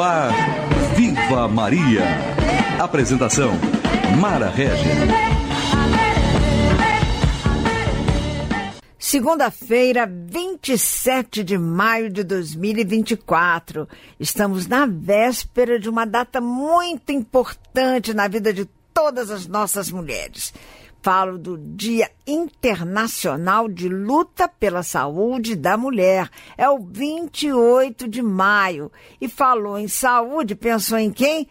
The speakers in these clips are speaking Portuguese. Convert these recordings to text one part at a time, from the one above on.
ar, Viva Maria. Apresentação, Mara Régia. Segunda-feira, 27 de maio de 2024. Estamos na véspera de uma data muito importante na vida de todas as nossas mulheres. Falo do Dia Internacional de Luta pela Saúde da Mulher. É o 28 de maio. E falou em saúde, pensou em quem?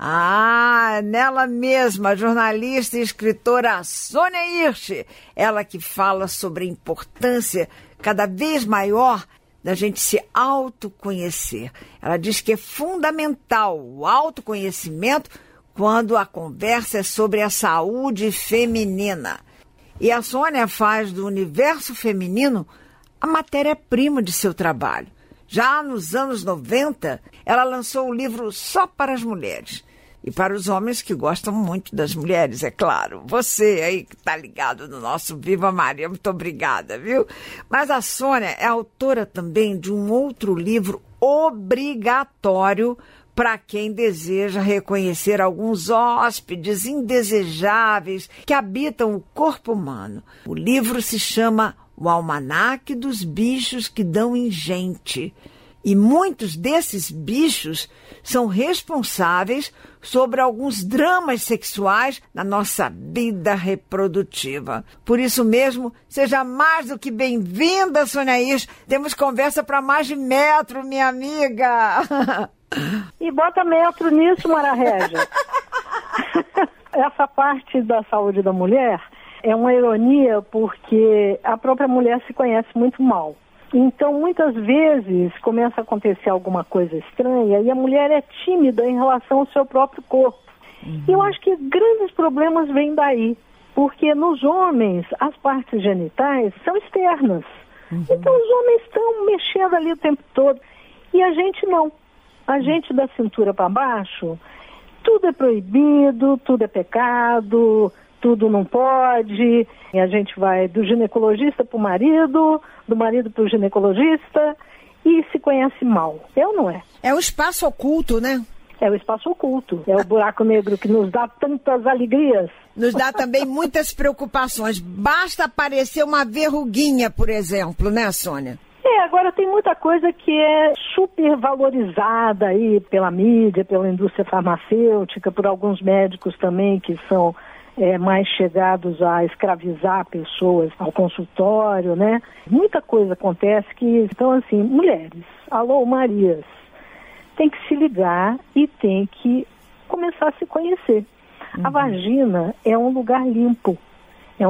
Nela mesma, a jornalista e escritora Sônia Hirsch. Ela que fala sobre a importância cada vez maior da gente se autoconhecer. Ela diz que é fundamental o autoconhecimento quando a conversa é sobre a saúde feminina. E a Sônia faz do universo feminino a matéria-prima de seu trabalho. Já nos anos 90, ela lançou o livro Só para as Mulheres. E para os homens que gostam muito das mulheres, é claro. Você aí que está ligado no nosso Viva Maria, muito obrigada, viu? Mas a Sônia é autora também de um outro livro obrigatório para quem deseja reconhecer alguns hóspedes indesejáveis que habitam o corpo humano. O livro se chama O Almanaque dos Bichos que Dão em Gente. E muitos desses bichos são responsáveis sobre alguns dramas sexuais na nossa vida reprodutiva. Por isso mesmo, seja mais do que bem-vinda, Sônia Hirsch. Temos conversa para mais de metro, minha amiga. E bota metro nisso, Mara Régia. Essa parte da saúde da mulher é uma ironia porque a própria mulher se conhece muito mal. Então, muitas vezes, começa a acontecer alguma coisa estranha e a mulher é tímida em relação ao seu próprio corpo. E eu acho que grandes problemas vêm daí, porque nos homens as partes genitais são externas. Então, os homens estão mexendo ali o tempo todo e a gente não. A gente da cintura para baixo, tudo é proibido, tudo é pecado, tudo não pode. E a gente vai do ginecologista para o marido, do marido para o ginecologista e se conhece mal. É ou não é? É o espaço oculto, né? É o espaço oculto. É o buraco negro que nos dá tantas alegrias. Nos dá também muitas preocupações. Basta aparecer uma verruguinha, por exemplo, né, Sônia? Agora tem muita coisa que é super valorizada aí pela mídia, pela indústria farmacêutica, por alguns médicos também que são mais chegados a escravizar pessoas ao consultório, né? Muita coisa acontece que, então assim, mulheres, alô Marias, tem que se ligar e tem que começar a se conhecer. A vagina é um lugar limpo, é um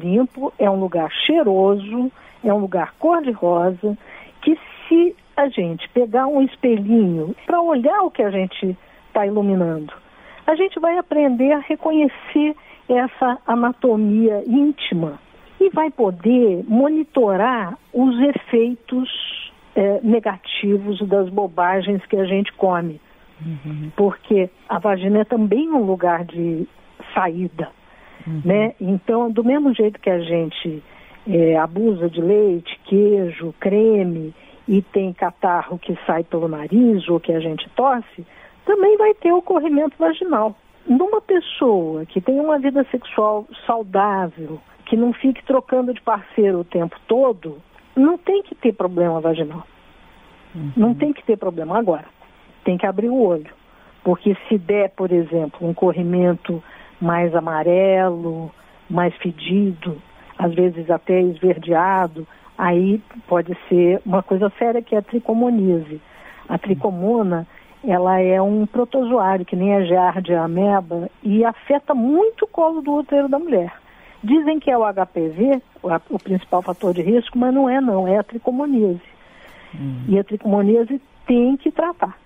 lugar cheiroso, é um lugar cor-de-rosa, que se a gente pegar um espelhinho para olhar o que a gente está iluminando, a gente vai aprender a reconhecer essa anatomia íntima e vai poder monitorar os efeitos negativos das bobagens que a gente come. Porque a vagina é também um lugar de saída, né? Então, do mesmo jeito que a gente abusa de leite, queijo, creme e tem catarro que sai pelo nariz ou que a gente tosse, também vai ter o corrimento vaginal. Numa pessoa que tem uma vida sexual saudável, que não fique trocando de parceiro o tempo todo, não tem que ter problema vaginal. Não tem que ter problema. Agora, tem que abrir o olho. Porque se der, por exemplo, um corrimento mais amarelo, mais fedido, às vezes até esverdeado, aí pode ser uma coisa séria que é a tricomonise. A tricomona, ela é um protozoário, que nem a giardia, a ameba, e afeta muito o colo do útero da mulher. Dizem que é o HPV, o principal fator de risco, mas não, é a tricomonise. E a tricomonise tem que tratar.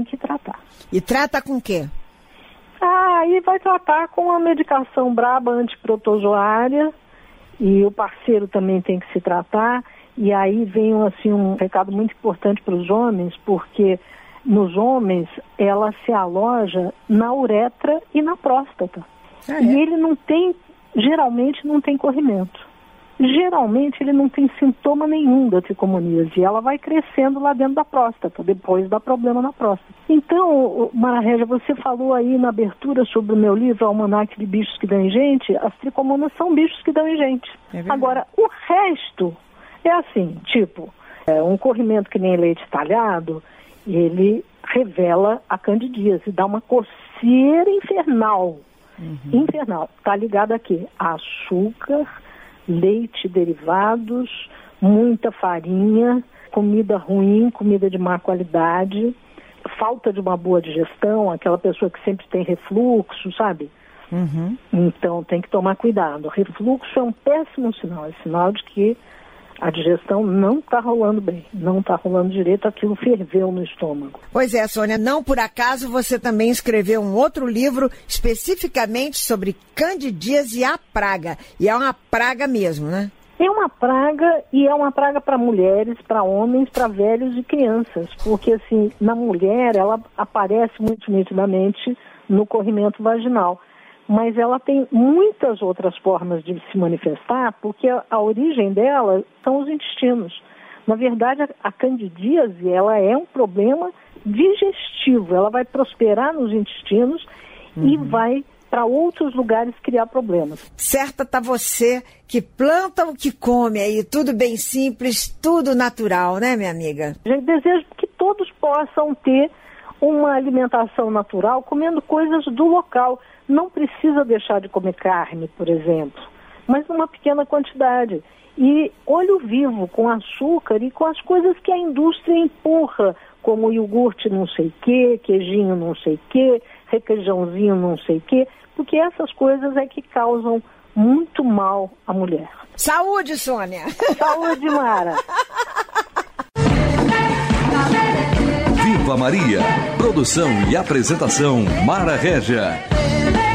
E trata com o quê? Aí vai tratar com a medicação braba antiprotozoária, e o parceiro também tem que se tratar, e aí vem assim, um recado muito importante para os homens, porque nos homens ela se aloja na uretra e na próstata. E ele geralmente não tem corrimento. geralmente ele não tem sintoma nenhum da tricomoníase. Ela vai crescendo lá dentro da próstata, depois dá problema na próstata. Então, Mara Régia, você falou aí na abertura sobre o meu livro, Almanaque de Bichos que Dão em Gente. As tricomonas são bichos que dão em gente. Agora, o resto é assim, tipo, um corrimento que nem leite talhado, ele revela a candidíase, dá uma coceira infernal. Infernal. Está ligado aqui a açúcar, leite, derivados, muita farinha, comida ruim, comida de má qualidade, falta de uma boa digestão, aquela pessoa que sempre tem refluxo, sabe? Então tem que tomar cuidado. Refluxo é um péssimo sinal, é sinal de que a digestão não está rolando bem, não está rolando direito, aquilo ferveu no estômago. Pois é, Sônia, não por acaso você também escreveu um outro livro especificamente sobre candidíase e a praga. E é uma praga mesmo, né? É uma praga, e é uma praga para mulheres, para homens, para velhos e crianças. Porque, assim, na mulher, ela aparece muito nitidamente no corrimento vaginal. Mas ela tem muitas outras formas de se manifestar, porque a origem dela são os intestinos. Na verdade, a candidíase, ela é um problema digestivo. Ela vai prosperar nos intestinos e vai para outros lugares criar problemas. Certa tá você que planta o que come aí, tudo bem simples, tudo natural, né, minha amiga? Eu desejo que todos possam ter uma alimentação natural, comendo coisas do local. Não precisa deixar de comer carne, por exemplo, mas numa pequena quantidade. E olho vivo, com açúcar e com as coisas que a indústria empurra, como iogurte não sei o quê, queijinho não sei o quê, requeijãozinho não sei o quê, porque essas coisas é que causam muito mal à mulher. Saúde, Sônia! Saúde, Mara! Viva Maria! Produção e apresentação, Mara Régia.